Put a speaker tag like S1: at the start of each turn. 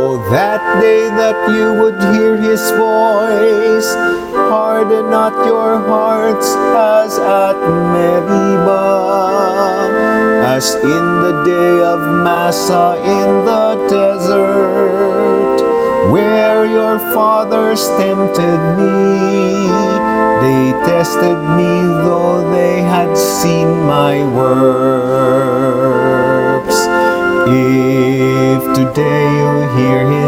S1: Oh, that day that you would hear his voice, harden not your hearts as at Meribah, as in the day of Massah in the desert, where your fathers tempted me. They tested me though they had seen my works. If today you hear his